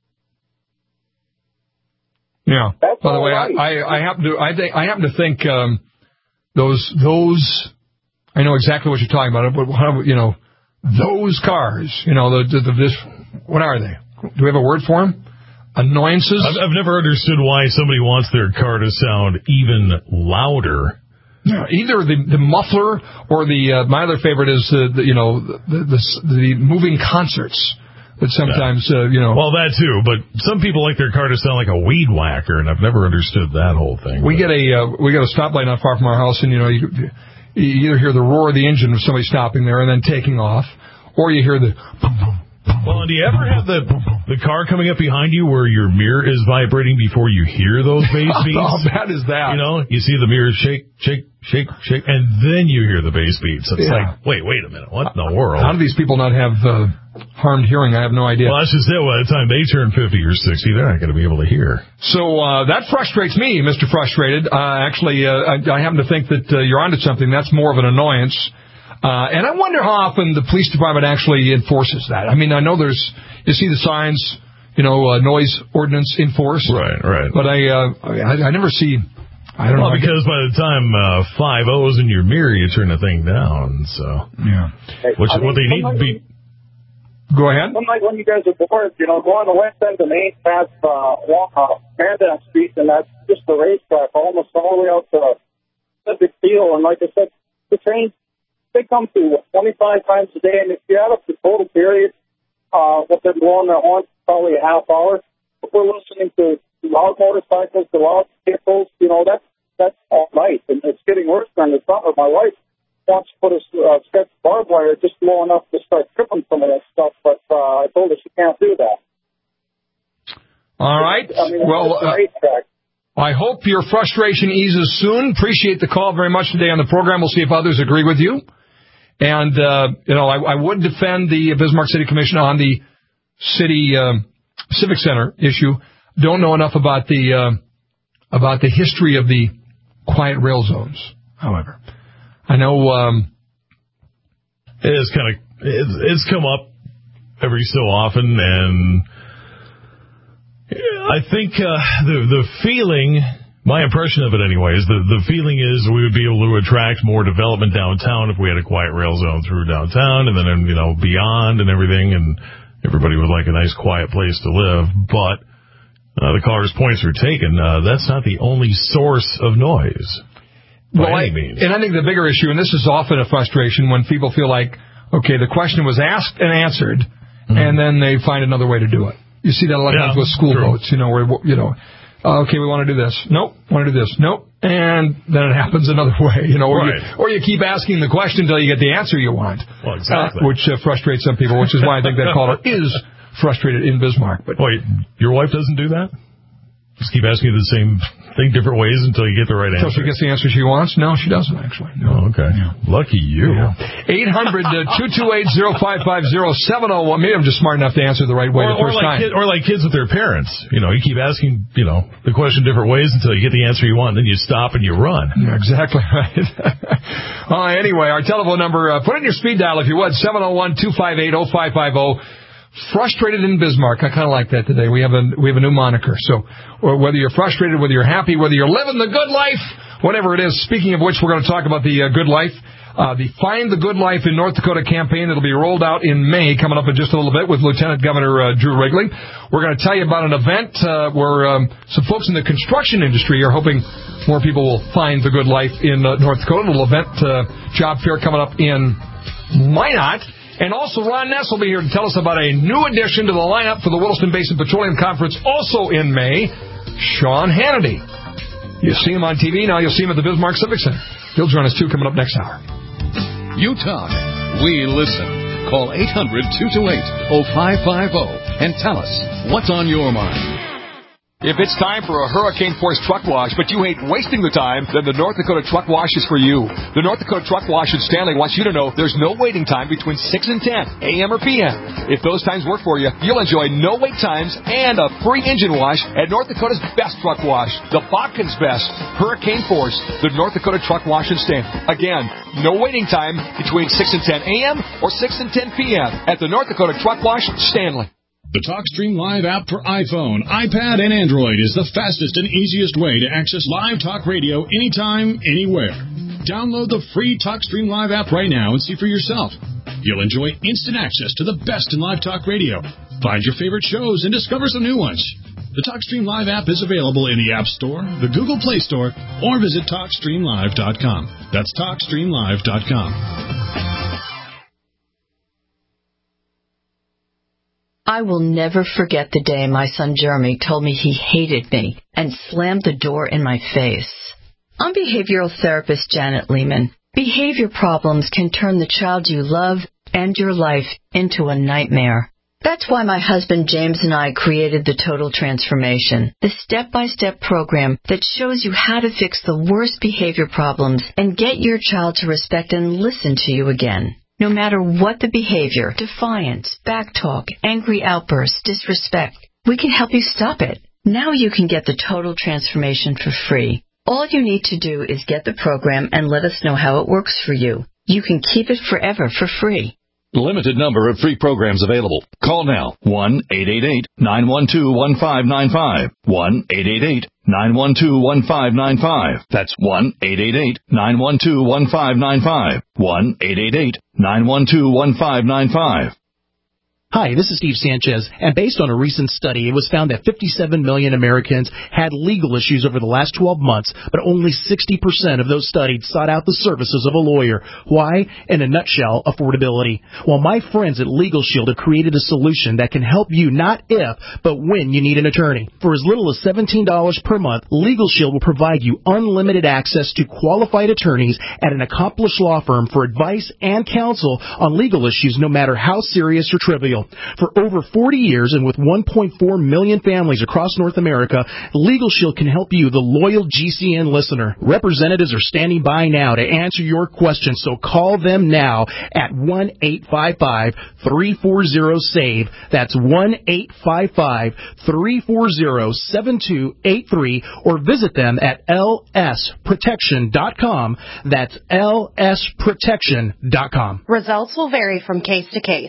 Yeah. That's By the way, right. I, I, I happen to I think I happen to think um, those those I know exactly what you're talking about. But how, you know, those cars, you know, the, the, the this what are they? Do we have a word for them? Annoyances. I've, I've never understood why somebody wants their car to sound even louder. Yeah, either the the muffler or the uh, my other favorite is uh, the you know the, the the moving concerts. But sometimes, uh, you know... Well, that too, but some people like their car to sound like a weed whacker, and I've never understood that whole thing. We but. get a uh, we get a stoplight not far from our house, and, you know, you, you either hear the roar of the engine of somebody stopping there and then taking off, or you hear the... Well, and do you ever have the the car coming up behind you where your mirror is vibrating before you hear those bass beats? How bad is that? You know, you see the mirror shake, shake, shake, shake, and then you hear the bass beats. It's Yeah. like, wait, wait a minute, what in the world? How do these people not have uh, harmed hearing? I have no idea. Well, that's just it. By the time they turn fifty or sixty, they're not going to be able to hear. So uh, that frustrates me, Mister Frustrated. Uh, actually, uh, I, I happen to think that uh, you're onto something. That's more of an annoyance. Uh, and I wonder how often the police department actually enforces that. I mean, I know there's, you see the signs, you know, uh, noise ordinance enforced. Right, right. But I, uh, I, I never see, I don't well, know. because by the time uh, five O's in your mirror, you turn the thing down. So, yeah. Which I is what mean, they need to be. Go ahead. Unlike when you guys are bored, you know, go on the west end of Main past uh, walk, uh, Mandan Street, and that's just the racetrack, almost all the way out to Pacific Field. And like I said, the trains, they come through twenty-five times a day, and if you add up the total period, uh, what they're blowing their horns, probably a half hour. If we're listening to loud motorcycles, to loud vehicles, you know, that's, that's all night, and it's getting worse during the summer. My wife wants to put a uh, stretch barbed wire just low enough to start tripping some of that stuff, but uh, I told her she can't do that. All right. I mean, well, it's a uh, racetrack. I hope your frustration eases soon. Appreciate the call very much today on the program. We'll see if others agree with you. And, uh, you know, I, I would defend the Bismarck City Commission on the city um, civic center issue. Don't know enough about the uh, about the history of the quiet rail zones, however. I know um, it is kind of it's, it's come up every so often, and I think uh, the the feeling, my impression of it anyway, is the the feeling is we would be able to attract more development downtown if we had a quiet rail zone through downtown, and then you know beyond and everything, and everybody would like a nice quiet place to live. But uh, the caller's points are taken. Uh, that's not the only source of noise. Well, I, and I think the bigger issue, and this is often a frustration when people feel like, okay, the question was asked and answered, mm-hmm. and then they find another way to do it. You see that a lot of yeah, times with school true. votes, you know, where, you know, uh, okay, we want to do this. Nope. Want to do this. Nope. And then it happens another way, you know, or, right. you, or you keep asking the question until you get the answer you want. Well, exactly. Uh, which uh, frustrates some people, which is why I think that caller is frustrated in Bismarck. But wait, your wife doesn't do that? Just keep asking you the same thing different ways until you get the right answer. Until she gets the answer she wants? No, she doesn't, actually. No. Oh, okay. Yeah. Lucky you. eight hundred, two two eight, oh five five oh, seven oh one. Maybe I'm just smart enough to answer the right way or, the first or like time. Kid, or like kids with their parents. You know, you keep asking, you know, the question different ways until you get the answer you want, and then you stop and you run. Yeah, exactly right. uh, anyway, our telephone number, uh, put it in your speed dial if you would, seven oh one, two five eight, oh five five oh. Frustrated in Bismarck. I kind of like that today. We have a we have a new moniker. So whether you're frustrated, whether you're happy, whether you're living the good life, whatever it is. Speaking of which, we're going to talk about the uh, good life, uh, the Find the Good Life in North Dakota campaign that'll be rolled out in May, coming up in just a little bit with Lieutenant Governor uh, Drew Wrigley. We're going to tell you about an event uh, where um, some folks in the construction industry are hoping more people will find the good life in uh, North Dakota. A little event, uh, job fair coming up in Minot. And also, Ron Ness will be here to tell us about a new addition to the lineup for the Williston Basin Petroleum Conference, also in May, Sean Hannity. You see him on T V, now you'll see him at the Bismarck Civic Center. He'll join us, too, coming up next hour. You talk, we listen. Call eight hundred, two two eight, oh five five oh and tell us what's on your mind. If it's time for a Hurricane Force truck wash, but you hate wasting the time, then the North Dakota Truck Wash is for you. The North Dakota Truck Wash in Stanley wants you to know there's no waiting time between six and ten, a m or p m. If those times work for you, you'll enjoy no wait times and a free engine wash at North Dakota's best truck wash, the Bobkins Best, Hurricane Force, the North Dakota Truck Wash in Stanley. Again, no waiting time between six and ten a m or six and ten p m at the North Dakota Truck Wash, Stanley. The TalkStream Live app for iPhone, iPad, and Android is the fastest and easiest way to access live talk radio anytime, anywhere. Download the free TalkStream Live app right now and see for yourself. You'll enjoy instant access to the best in live talk radio. Find your favorite shows and discover some new ones. The TalkStream Live app is available in the App Store, the Google Play Store, or visit talk stream live dot com. That's talk stream live dot com. I will never forget the day my son Jeremy told me he hated me and slammed the door in my face. I'm behavioral therapist Janet Lehman. Behavior problems can turn the child you love and your life into a nightmare. That's why my husband James and I created the Total Transformation, the step-by-step program that shows you how to fix the worst behavior problems and get your child to respect and listen to you again. No matter what the behavior, defiance, backtalk, angry outbursts, disrespect, we can help you stop it. Now you can get the Total Transformation for free. All you need to do is get the program and let us know how it works for you. You can keep it forever for free. Limited number of free programs available. Call now, one eight eight eight, nine one two, one five nine five, one eight eight eight, nine one two, one five nine five. That's one eight eight eight, nine one two, one five nine five, one eight eight eight, nine one two, one five nine five. Hi, this is Steve Sanchez, and based on a recent study, it was found that fifty-seven million Americans had legal issues over the last twelve months, but only sixty percent of those studied sought out the services of a lawyer. Why? In a nutshell, affordability. Well, my friends at Legal Shield have created a solution that can help you not if, but when you need an attorney. For as little as seventeen dollars per month, Legal Shield will provide you unlimited access to qualified attorneys at an accomplished law firm for advice and counsel on legal issues, no matter how serious or trivial. For over forty years and with one point four million families across North America, Legal Shield can help you, the loyal G C N listener. Representatives are standing by now to answer your questions, so call them now at one eight five five, three four zero, SAVE. That's one eight five five, three four zero, seven two eight three, or visit them at L S protection dot com. That's L S protection dot com. Results will vary from case to case.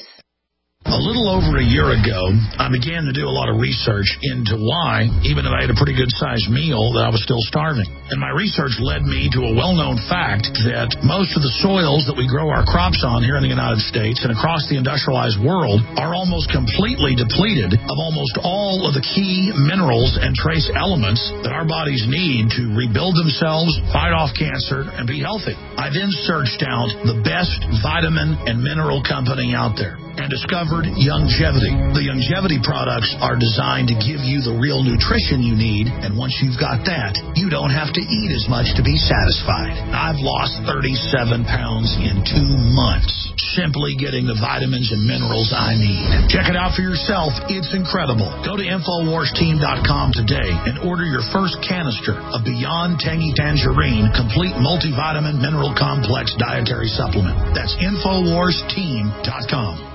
A little over a year ago, I began to do a lot of research into why, even if I had a pretty good-sized meal, that I was still starving. And my research led me to a well-known fact that most of the soils that we grow our crops on here in the United States and across the industrialized world are almost completely depleted of almost all of the key minerals and trace elements that our bodies need to rebuild themselves, fight off cancer, and be healthy. I then searched out the best vitamin and mineral company out there and discovered Youngevity. The Youngevity products are designed to give you the real nutrition you need, and once you've got that, you don't have to eat as much to be satisfied. I've lost thirty-seven pounds in two months, simply getting the vitamins and minerals I need. Check it out for yourself. It's incredible. Go to Infowars Team dot com today and order your first canister of Beyond Tangy Tangerine Complete Multivitamin Mineral Complex Dietary Supplement. That's Infowars Team dot com.